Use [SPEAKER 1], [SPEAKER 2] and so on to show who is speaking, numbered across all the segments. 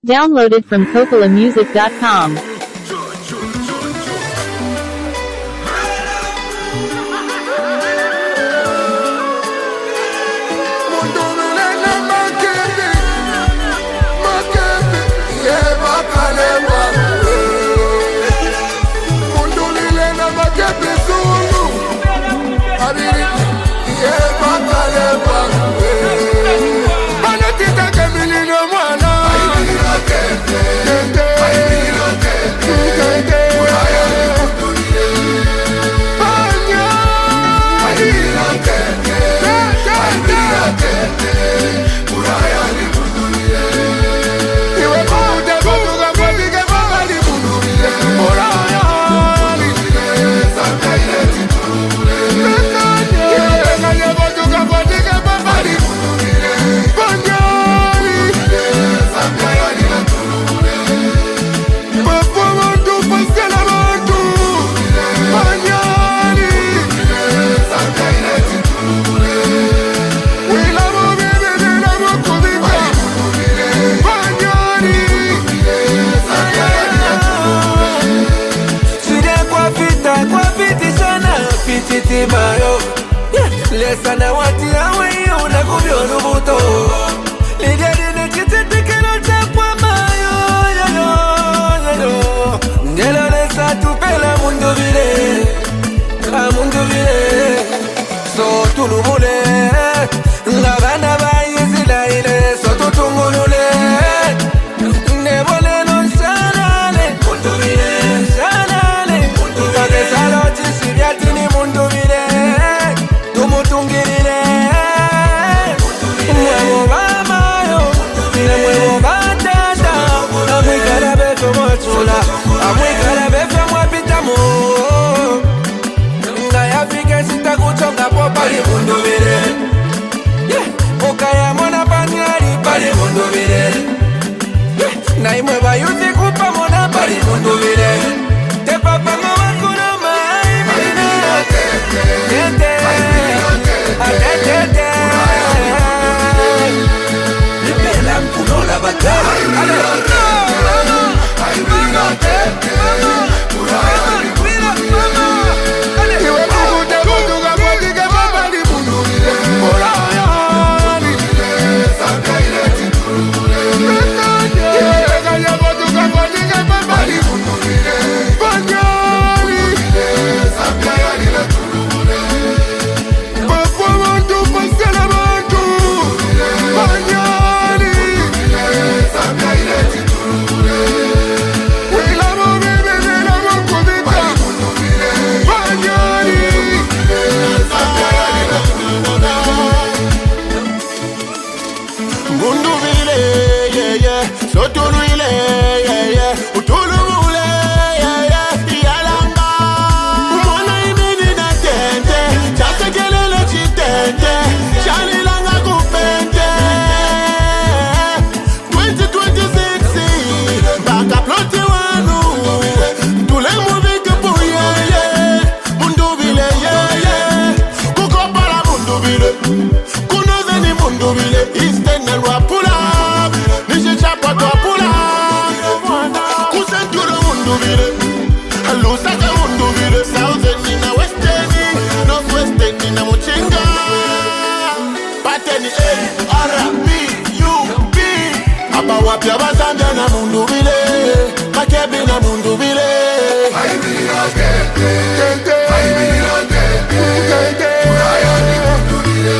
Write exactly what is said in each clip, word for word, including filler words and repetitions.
[SPEAKER 1] Downloaded from Cocola Music dot com.
[SPEAKER 2] Lesa na wati awe una kubyo nubuto Ligeri ne chitete kero chakwa mayo yo yo yo Ngelo lesa tupela mundu vile A mundu vile So tulumule Ngabana bayi zila ile So tutungulule Nebole non sanale Mundu vile Sanale Ikage salo chisibiati ni mundu vile Tungirire Mwevo bamayo Mwevo batata Amwikara befe mwachula Amwikara befe mwapitamo Nga ya fike sita kuchonga po pali mundu vile Ukaya mona panyari pali mundu vile Na imweba yuti kupa mona pali mundu vile Te papa mwa kuroma Aimina Tete Atete Libela mpuno la batalla Wapya bazanga na mundu vile Makebi na mundu vile Haibira kete Kete Haibira kete Kete Kuraya ni mundu vile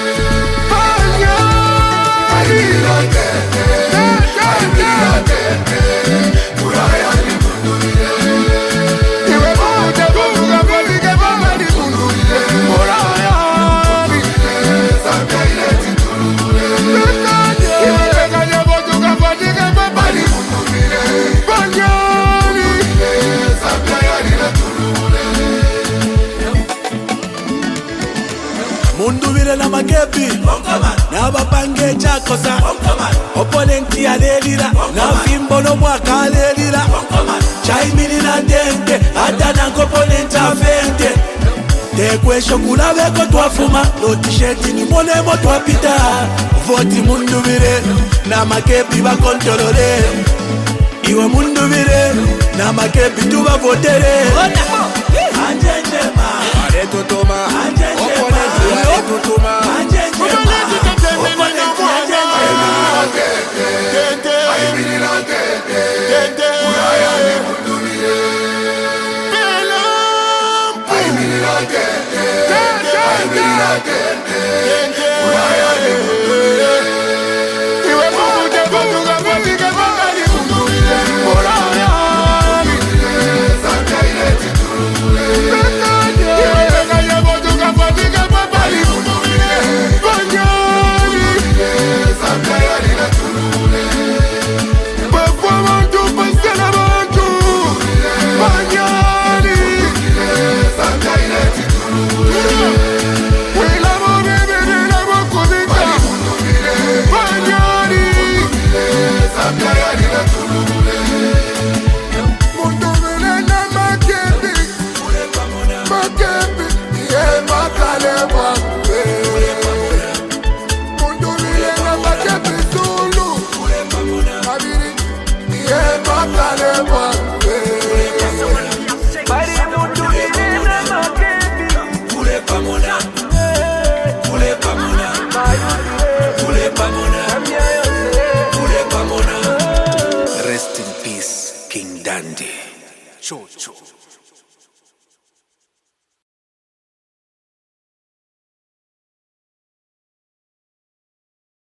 [SPEAKER 2] Panya Haibira kete Haibira kete Kuraya ni mundu vile Iwe mute kutuka kodike mama ni mundu vile Kuraya ni mundu vile Sanga ile titulu vile Iwe pekanya botuka kodike mama ni mundu vile Panya Mundu vile na makepi Na bapange chakosa Opponenti ya lelira Na fimbo no mwaka lelira Chaimini na dente Hata na komponenti ya fente Tekwe
[SPEAKER 3] wesho kulabeko twafuma lo t-shirt ni monemo twapita voti mundu vile na makepi bakontrolole iwe mundu vile na makepi tubavotere anjenjema areto toma anjenjema areto toma anjenjema Rest in peace, King Dandy. Cho, cho.